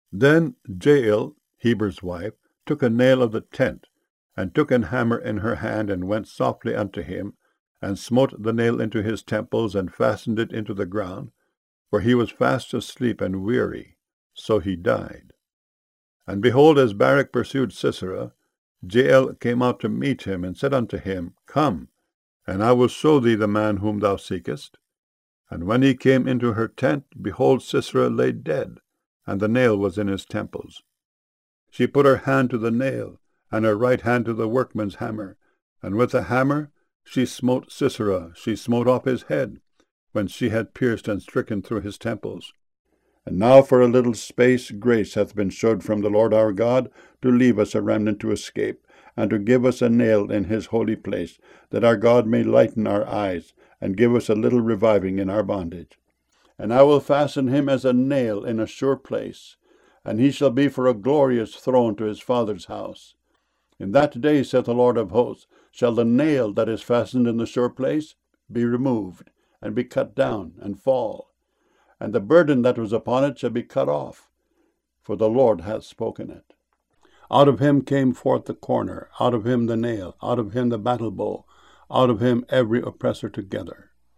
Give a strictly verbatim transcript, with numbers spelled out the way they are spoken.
Then Jael, Heber's wife, took a nail of the tent, and took an hammer in her hand, and went softly unto him, and smote the nail into his temples, and fastened it into the ground, for he was fast asleep and weary. So he died. And behold, as Barak pursued Sisera, Jael came out to meet him, and said unto him, Come, and I will show thee the man whom thou seekest. And when he came into her tent, behold, Sisera lay dead, and the nail was in his temples. She put her hand to the nail, and her right hand to the workman's hammer, and with the hammer she smote Sisera, she smote off his head, when she had pierced and stricken through his temples. And now for a little space grace hath been showed from the Lord our God, to leave us a remnant to escape, and to give us a nail in his holy place, that our God may lighten our eyes, and give us a little reviving in our bondage. And I will fasten him as a nail in a sure place, and he shall be for a glorious throne to his father's house. In that day, saith the Lord of hosts, shall the nail that is fastened in the sure place be removed, and be cut down, and fall, and the burden that was upon it shall be cut off, for the Lord hath spoken it. Out of him came forth the corner, out of him the nail, out of him the battle bow, out of him every oppressor together.